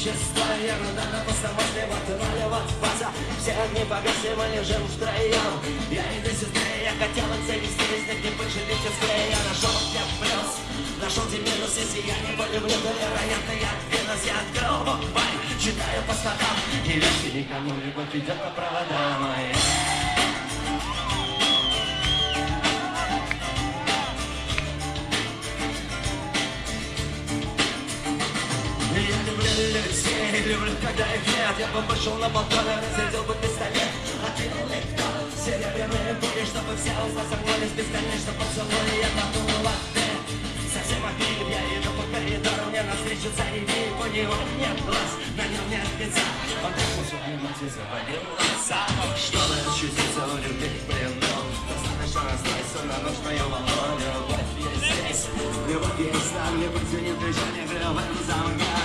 общества. Ерунда на после вот фаза. Все огни погасли, мы лежим втроем. Я и ты сестры, я хотела завести весь не пожалеть скорее. Я нашел где плюс, нашел где минус. Если я не полюблю, то вероятно я Венус. Я открыл букварь, читаю по статам. И верьте никому, любовь идет по проводам. Люблю, когда их нет. Я бы вышел на балкон и разрядил бы пистолет. Откинул легко серебряные пули, чтобы все уста согнулись бесконечно поцелуй. Я подумал в ответ, совсем обид. Я иду по коридору, мне навстречу царевик. У него нет глаз, на нем нет лица. Он так свою мать и завалил глаза. Чтобы ощутиться в любви к плену, достаточно настроиться на ночь мою волну. Любовь есть здесь, любовь есть там, любовь звенит движение клевым замком.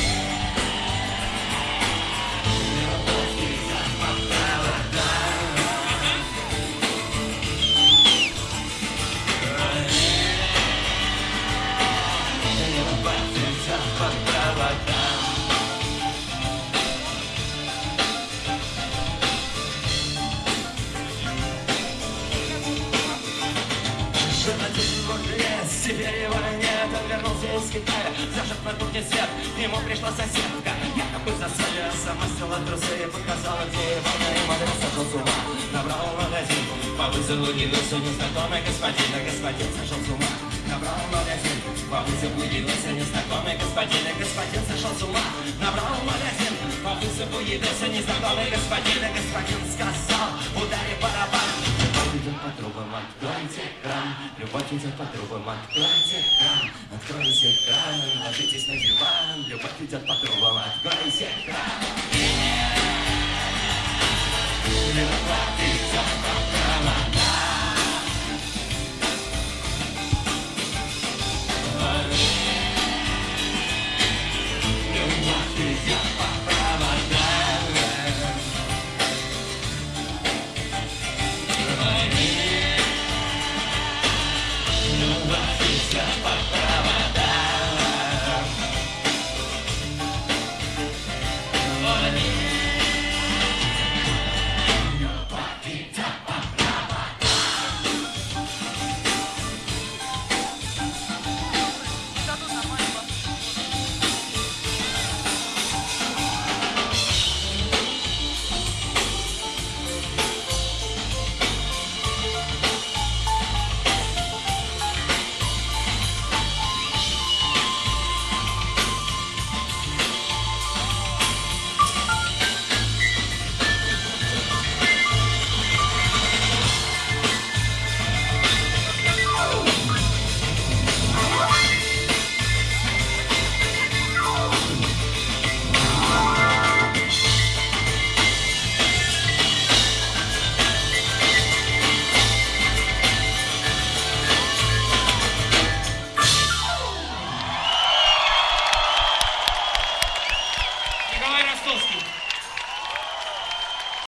Теперь его нет, он вернулся из Китая. Зажег на кухне свет, к нему пришла соседка. Я такой засадил, сама сняла трусы и показала, где его на адрес. Сошел с ума, набрал магазин, по вызову явился незнакомый господин. А господин сошел с ума, набрал магазин, по вызову явился незнакомый господин. И господин сошел с ума, набрал магазин, по вызову явился незнакомый господин. И господин сказал, ударь барабан. Любовь идет по трубам, откройте кран. Любовь идет по трубам, откройте кран. Откройте кран, ложитесь на диван. Любовь идет по трубам, откройте кран. Любовь идет по проводам. Любовь идет по проводам. Любовь